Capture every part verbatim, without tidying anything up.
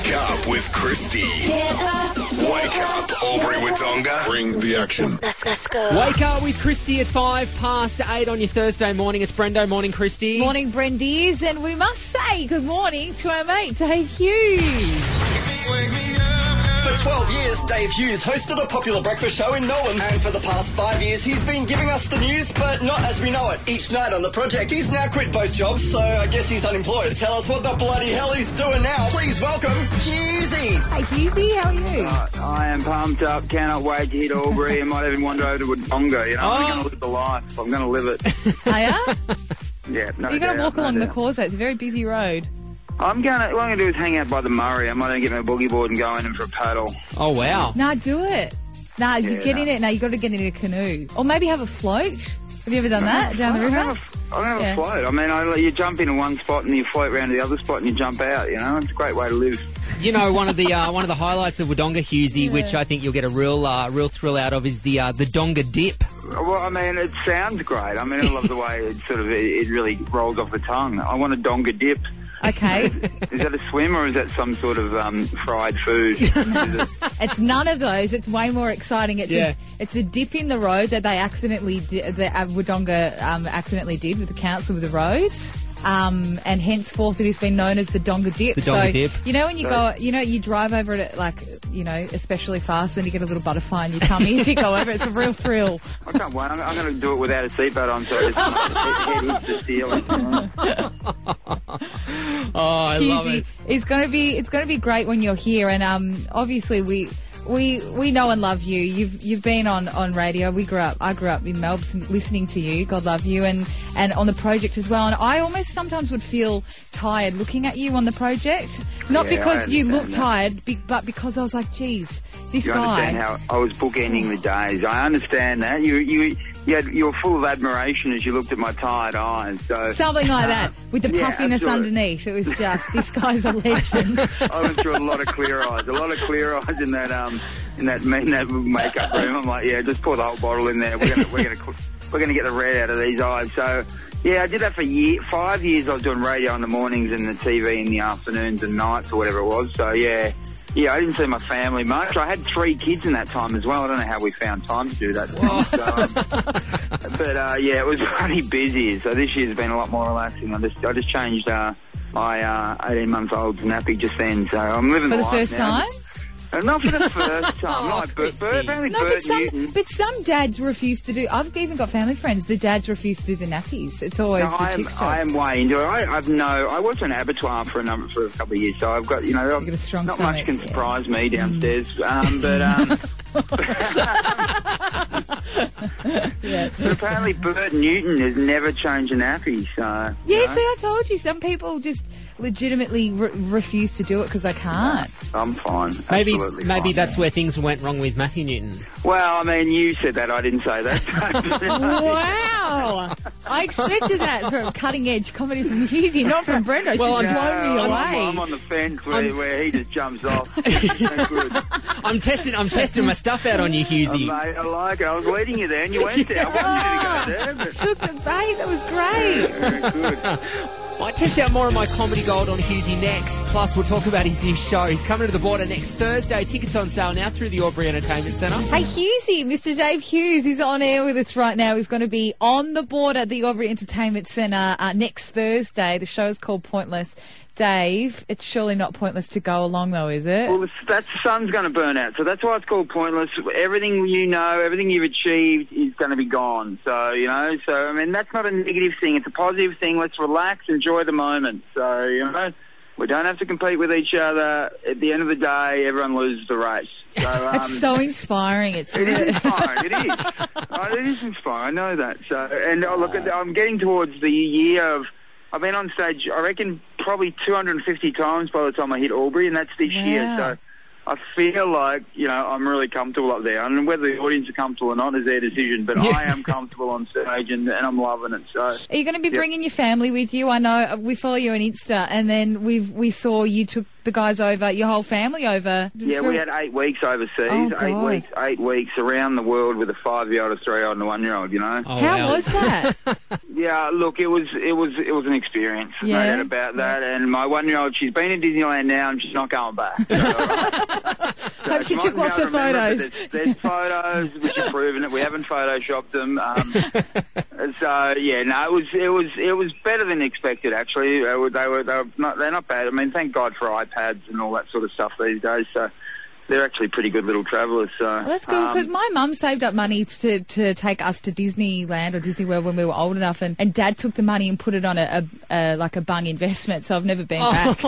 Wake up with Christy. Get up. Wake up, Aubrey Wodonga. Bring the action. Let's, let's go. Wake up with Christy at five past eight on your Thursday morning. It's Brendo. Morning, Christy. Morning, Brendies, and we must say good morning to our mate, Dave Hughes. For twelve years, Dave Hughes hosted a popular breakfast show in Melbourne. And for the past five years, he's been giving us the news, but not as we know it. Each night on the project, he's now quit both jobs, so I guess he's unemployed. To tell us what the bloody hell he's doing now, please welcome Hughesy. Hey, Hughesy, how are you? Uh, I am pumped up, cannot wait to hit Albury. I might even wander over to Wodonga, you know. Oh. I'm going to live the life. I'm going to live it. Are you? Yeah, no You're going to doubt, walk no along the doubt. causeway. It's a very busy road. I'm going to, what I'm going to do is hang out by the Murray. I might even get my boogie board and go in and for a paddle. Oh, wow. Nah, do it. Nah, you Yeah, get no. in it. Now, you've got to get in a canoe. Or maybe have a float. Have you ever done that down the I'm river? going to have a, I'm gonna have Yeah. a float. I mean, I, you jump in one spot and you float around to the other spot and you jump out, you know. It's a great way to live. You know, one of the uh, one of the highlights of Wodonga, Hughesy, Yeah. which I think you'll get a real uh, real thrill out of, is the uh, the Donga dip. Well, I mean, it sounds great. I mean, I love the way it sort of, it, it really rolls off the tongue. I want a Donga dip. Okay. Is that a swim or is that some sort of um, fried food? Is it- It's none of those. It's way more exciting. It's Yeah. a, it's a dip in the road that they accidentally di- that uh, Wodonga um, accidentally did with the council with the roads. Um, and henceforth it has been known as the Donga dip. The Donga so, dip. you know when you go, you know, you drive over it like, you know, especially fast, then you get a little butterfly in your tummy as you go over. It's a real thrill. I can't wait. I'm, I'm going to do it without a seatbelt on, so I just head, head hits the ceiling. Oh, I love Hughesy, it. It's going to be it's going to be great when you're here, and um, obviously we. We we know and love you. You've you've been on, on radio. We grew up. I grew up in Melbourne listening to you. God love you, and, and on the project as well. And I almost sometimes would feel tired looking at you on the project, not Yeah, because I you understand looked that. tired, be, but because I was like, geez, this You guy. understand how I was bookending the days. I understand that. You you you, had, you were full of admiration as you looked at my tired eyes. So Something like that, with the Yeah, puffiness absolutely. underneath. It was just, this guy's a legend. I went through a lot of clear eyes, a lot of clear eyes in that um in that in that makeup room. I'm like, yeah, just pour the whole bottle in there. We're gonna we're gonna cl- we're gonna get the red out of these eyes. So yeah, I did that for year, five years. I was doing radio in the mornings and the T V in the afternoons and nights or whatever it was. So yeah. Yeah, I didn't see my family much. I had three kids in that time as well. I don't know how we found time to do that. So, um, but uh, yeah, it was pretty busy. So this year's been a lot more relaxing. I just I just changed uh, my uh, eighteen month old's nappy just then. So I'm living For the life first now. time? Uh, not for the first time. Oh, not like Bert, Christy. Bert, only No, Bert but some, Newton. but some dads refuse to do. I've even got family friends. The dads refuse to do the nappies. It's always No, the I am, chicks' job. I am way into it. I, I've no. I worked in an abattoir for a number for a couple of years, so I've got you know. I've, got a strong not stomach, much can yeah. surprise me downstairs, um, but um, Yeah. but apparently Bert Newton has never changed a nappy. So Yeah, you know, see, I told you. Some people just legitimately re- refuse to do it because they can't. I'm fine. Maybe Absolutely maybe fine. that's where things went wrong with Matthew Newton. Well, I mean, you said that. I didn't say that. Wow! I expected that from cutting edge comedy from Hughesy, not from Brendo. Well, She's I'm- blown me I'm, away. I'm on the fence where, where he just jumps off. No good. I'm testing I'm testing my stuff out on you, Oh, Hughesy. mate, I like it. I was leading you there, and you went there. I wanted you to go there, but Took the bait. That was great. very good. Might test out more of my comedy gold on Hughesy next. Plus, we'll talk about his new show. He's coming to the border next Thursday. Tickets on sale now through the Aubrey Entertainment Centre. Hey, Hughesy, Mister Dave Hughes is on air with us right now. He's going to be on the board at the Aubrey Entertainment Centre uh, next Thursday. The show is called Pointless. Dave, it's surely not pointless to go along, though, is it? Well, the, that sun's going to burn out, so that's why it's called pointless. Everything you know, everything you've achieved is going to be gone. So, you know, so, I mean, that's not a negative thing. It's a positive thing. Let's relax, enjoy the moment. So, you know, we don't have to compete with each other. At the end of the day, everyone loses the race. So, um, It's so inspiring. It's It is really... inspiring. It is. Oh, it is inspiring. I know that. So, and oh, look, I'm getting towards the year of. I've been on stage, I reckon, probably two hundred fifty times by the time I hit Albury, and that's this Wow. year. So I feel like, you know, I'm really comfortable up there. And whether the audience are comfortable or not is their decision, but I am comfortable on stage, and, and I'm loving it. So Are you going to be Yep. bringing your family with you? I know we follow you on Insta, and then we've we saw you took the guys over, your whole family over? Yeah, for- we had eight weeks overseas. Oh, eight God. weeks, eight weeks around the world with a five-year-old, a three-year-old, and a one-year-old. You know. Oh, How wow. was that? Yeah, look, it was it was it was an experience, Yeah. no doubt about that. And my one-year-old, she's been in Disneyland now, and she's not going back. So, so Hope she it's took not lots how of to remember, but photos. There's, there's photos which have proven it. We haven't photoshopped them. Um, so yeah, no, it was it was it was better than expected. Actually, they were they were, they were not they're not bad. I mean, thank God for iPads and all that sort of stuff these days. So. They're actually pretty good little travellers. So, Well, that's good because um, my mum saved up money to, to take us to Disneyland or Disney World when we were old enough, and, and Dad took the money and put it on a, a, a like a bung investment. So I've never been back.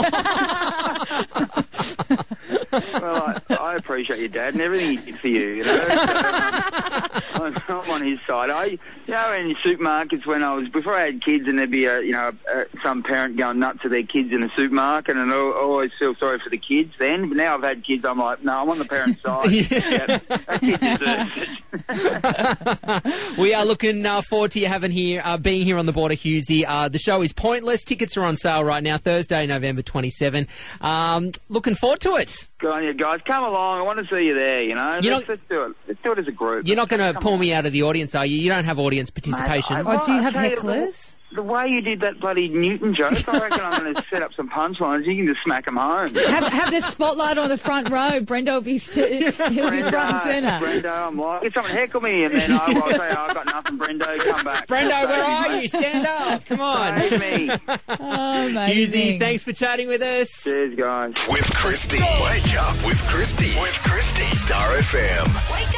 Well, I, I appreciate your dad and everything he did for you. You know, so, um, I'm, I'm on his side. I, you know, in supermarkets when I was before I had kids, and there'd be a, you know, a, some parent going nuts to their kids in the supermarket, and I always feel sorry for the kids. Then, but now I've had kids, I'm like, no, I'm on the parent's side. Yeah, that kid deserves it. We are looking uh, forward to you having here, uh, being here on the border, Hughesy. Uh, the show is Pointless. Tickets are on sale right now, Thursday, November twenty-seventh. Um, looking forward to it. Good on you guys. Come along. I want to see you there. You know, You're let's, not- let's do it. Let's do it as a group. You're not going to Come pull on. me out of the audience, are you? You don't have audience participation. Mate, I- Or do you Well, have I tell you, hecklers? The way you did that bloody Newton joke, I reckon I'm going to set up some punchlines. You can just smack them home. Have, have the spotlight on the front row. Brenda will be, st- he'll be front and Brendo, centre. Brendo, I'm like, get someone heckle me, and then I will say, oh, I've got nothing, Brendo, come back. Brendo, where Save are me, you? Stand up. Come on. mate. Save me. Oh, amazing. Hughesy, thanks for chatting with us. Cheers, guys. With Christy. Wake up with Christy. With Christy. Star F M. Wake